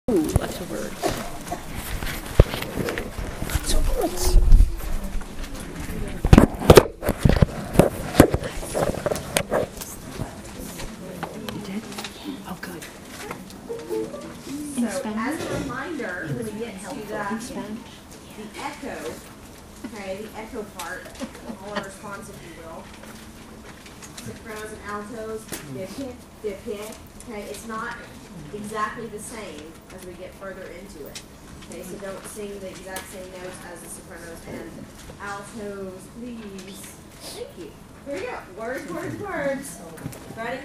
Ooh, lots of words. Lots of words. You did? Oh, good. So, as a reminder, when we get to that, the echo, okay, the echo part, all our response, if you will. Sopranos and altos, dip hit, okay, it's not exactly the same as we get further into it. Okay, so don't sing the exact same notes as the sopranos and altos, please. Thank you. Here we go. Words, words, words. Ready?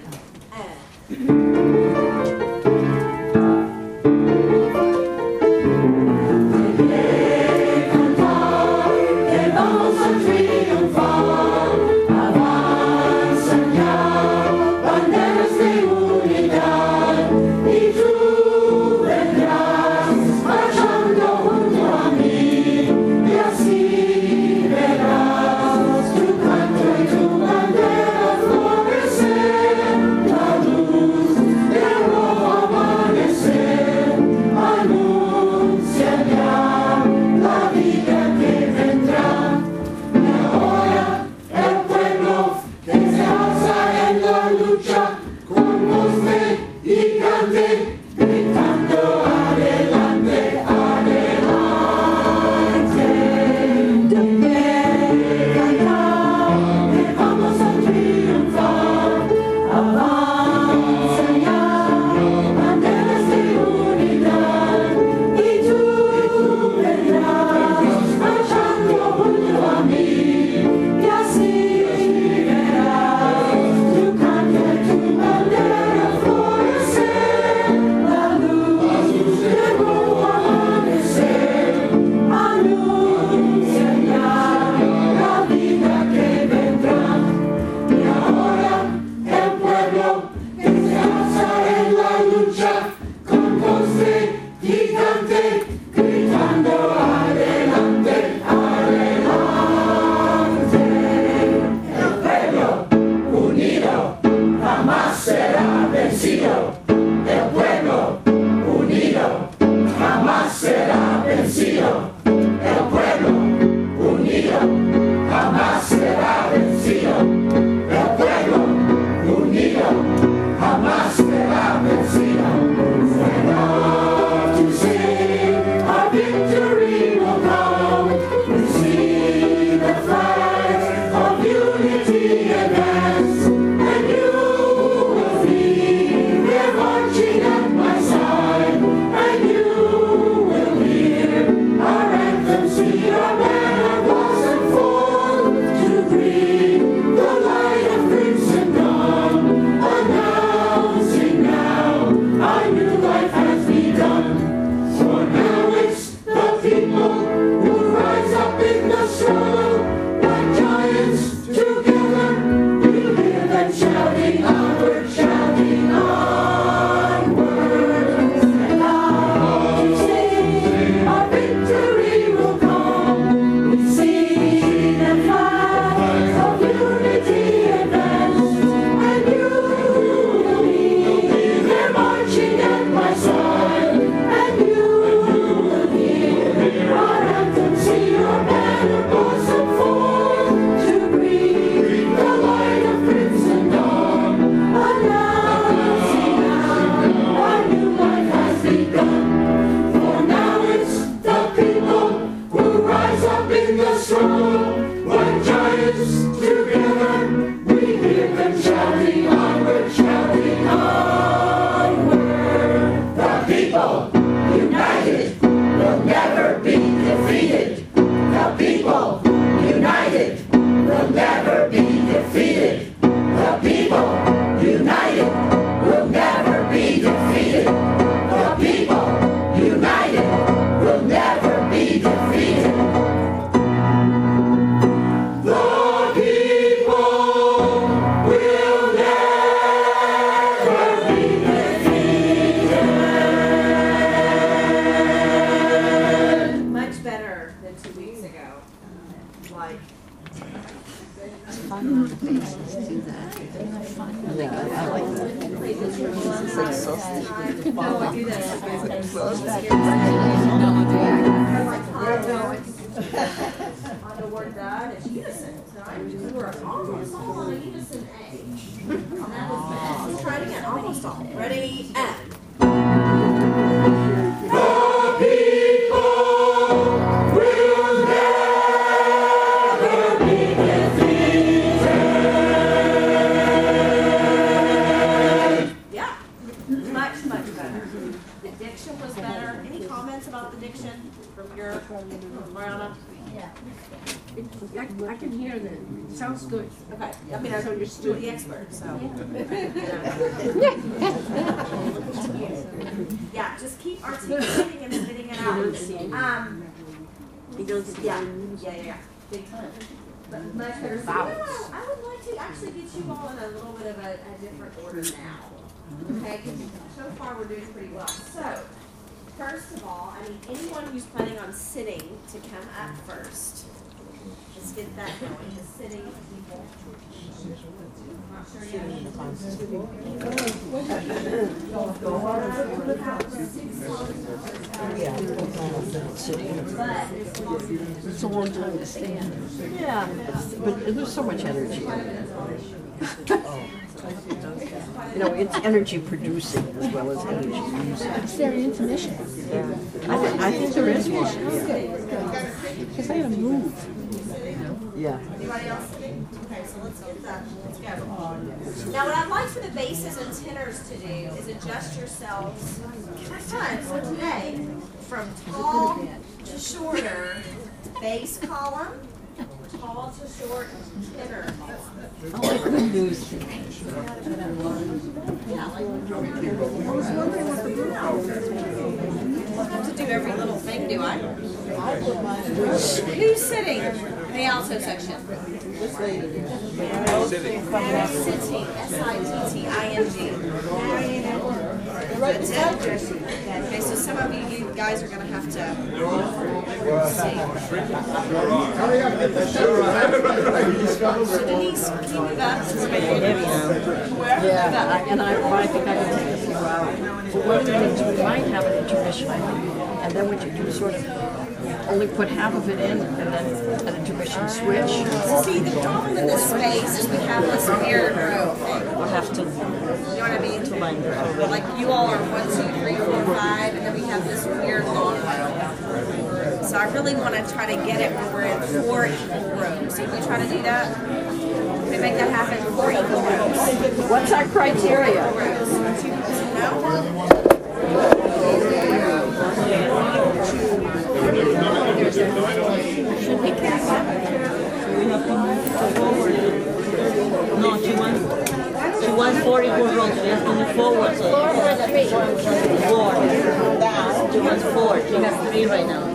On the word done, it's unison. Tonight we were almost all on a unison A. And that was bad. Let's try it again. Almost all. Ready, and. Yeah, much, much better. The diction was better. Any comments about the diction from your Mariana? I can hear that. Sounds good. Okay, I mean, I was understood the expert, so. Yeah, just keep articulating and spitting it out. Yeah. Big time. But much better. So, I would like to actually get you all in a little bit of a different order now. Okay, 'cause so far we're doing pretty well. So, first of all, I need anyone who's planning on sitting to come up first. Let's get that going. The sitting people. Not sure yet. It's a long time to stand. Yeah, but there's so much energy. You know, it's energy producing as well as energy using. Is there an intermission? I think there is one. Because I gotta move. Yeah. Anybody else? Okay, so let's get that. Let's go. Now, what I'd like for the basses and tenors to do is adjust yourselves. Fun for today, from tall to shorter, bass column, tall to short, tenor column. I like good news. I don't have to do every little thing, do I? Who's sitting in the alto section? Sitting. S-I-T-T-I-N-G. That's it? Okay, so some of you guys are going to have to sing. So Denise, can you move up? It's very heavy now. Yeah, and I think I can take a few hours. But one of the things, we might have an intermission, I think, and then what you do is sort of only put half of it in, and then an intermission switch. See, the problem in this space is we have this weird row thing. We'll have to, You know what I mean? Like you all are 1, 2, 3, 4, 5, and then we have this weird long row. So I really want to try to get it where we're in 4 equal rows. So if we try to do that, we make that happen 4 equal rows. what's our criteria? No, she wants 44 rolls. She has to move forward. So 4 or 3? 4. Down. She wants 4. She has 3 right now.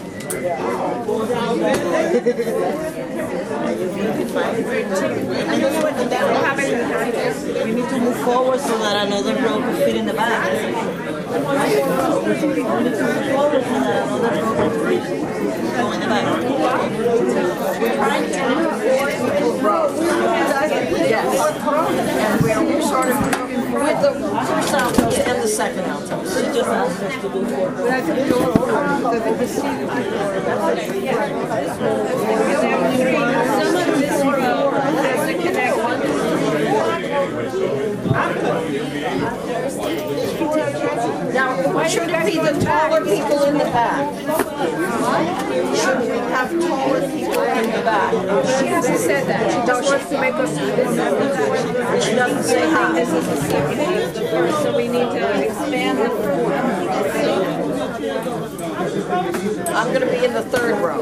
We need to move forward so that another row can fit in the back. We need to move forward so that another row can go in the back. Yes. And we're sort of with the first altos and the second altos. She just asked us to do 4. Some of this row has to connect one to Now, should it be the taller people in the back? Should we have taller people in the back? She hasn't said that. She just wants to make us do this. She doesn't say how. This is the second, this is the first, so we need to expand it. I'm going to be in the third row.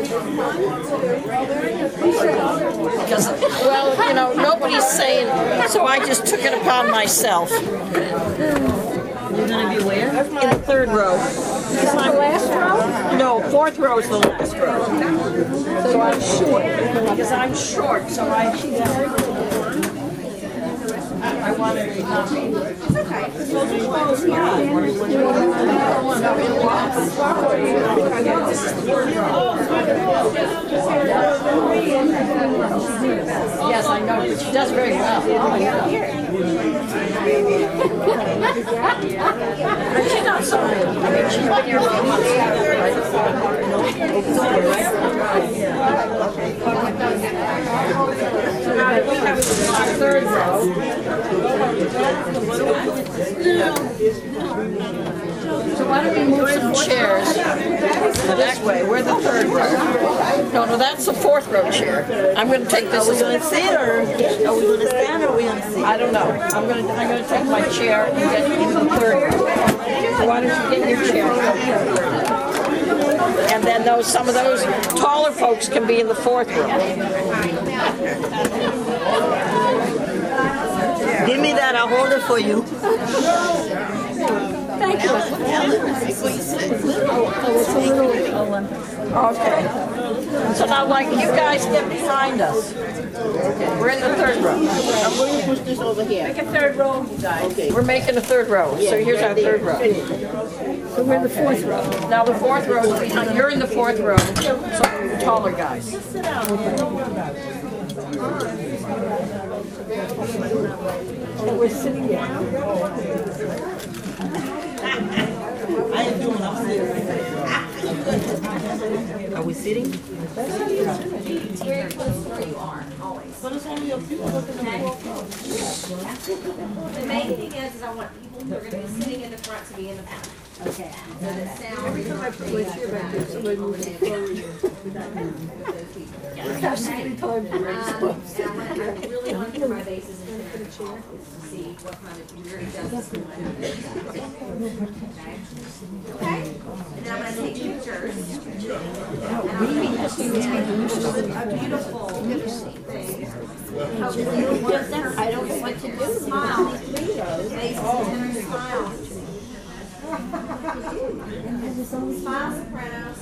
Because, well, you know, nobody's saying, so I just took it upon myself. You're gonna be where? In the third row. Is that the last row? No, fourth row is the last row. So I'm short. Because I'm short, so I wanted to not be. Yes, I know, but she does very well. Oh, yeah. And she's not so new. I mean, she's been here for months. So now that we have our third row. So why don't we move some chairs that way? We're the third row. No, that's the fourth row chair. I'm going to take this. Are we gonna sit or are we gonna stand or are we gonna sit? I don't know. I'm going to take my chair and get into the third row. So why don't you get your chair? And then some of those taller folks can be in the fourth row. Give me that, I'll hold it for you. Thank you. Okay. So now, like, you guys get behind us. We're in the third row. I'm going to push this over here. Make a third row, guys. We're making a third row. So here's our third row. So we're in the fourth row. Now the fourth row is behind. You're in the fourth row. So taller guys. So we're sitting down. I am doing, I'm sitting. Are we sitting? Very close to where you are, always. But it's only a few of us in the The main thing is I want people who are going to be sitting in the front to be in the front. Okay. So the sound. Every time I put my chair back there, somebody moves it forward. And I really want to put my bases in the chair to see what kind of weird adjustments. Okay. Okay. And then I'm going to take pictures. And I'm going to a beautiful thing. I don't know what to do. Smile. Faces and smile. Smile, Sopranos.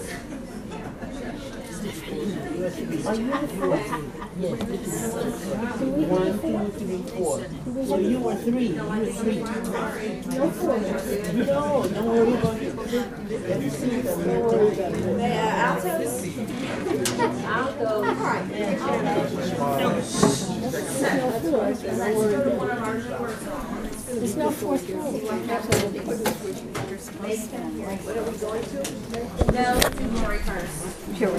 Are you in the fourth? Yes. 1, 2, 3, 4. So you were 3. You were 3. No, don't worry about it. Altos? Altos. All right. It's not fourth row. No, let's do Lori first. Here we